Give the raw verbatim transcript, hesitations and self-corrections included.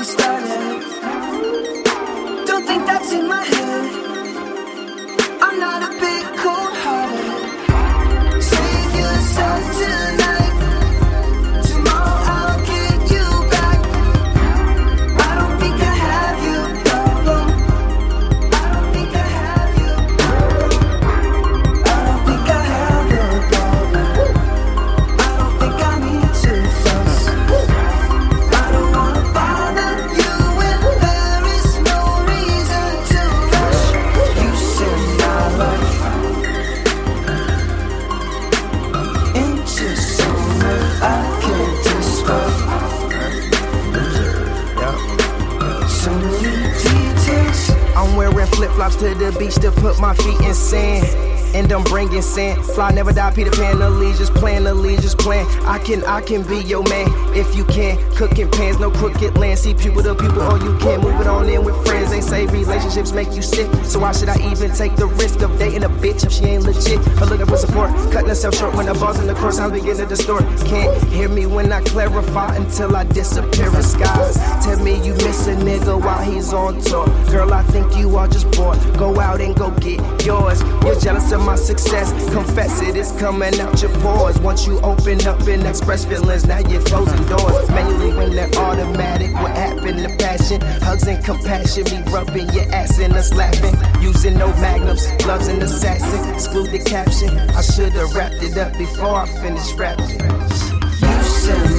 we started. Don't think that's in my head. I'm not a bit cold-hearted. Save yourself tonight. Tomorrow I'll get you back. I don't think I have you, problem. I don't think I have you. I don't think I have your problem. I don't think I need to fuss. I don't wanna bother you when there is no reason to rush. You set my life into somewhere I can't describe. So many details. I'm wearing flip-flops to the beach to put my feet in sand. And I'm bringing sand. Fly never die, Peter Pan, allegiance plan, allegiance plan. I can, I can be your man if you can. Cooking pans, no crooked land. See people to people, or you can move it on in with friends. They say relationships make you sick, so why should I even take the risk of dating a bitch if she ain't legit? Or looking for support, cutting herself short when the ball's in the course. I'm beginning to distort. Can't hear me when I clarify until I disappear in skies. Tell me you miss a nigga while he's on tour. Girl, I think you are just bored. Go out and go get yours. You're jealous of my success, confess it, it's coming out your pores. Once you open up and express feelings, now you're closing doors. Manually when they're automatic, what happened to passion? Hugs and compassion, me rubbing your ass and us laughing. Using no magnums, love's an assassin. Exclude the caption, I should've wrapped it up before I finished rapping. You said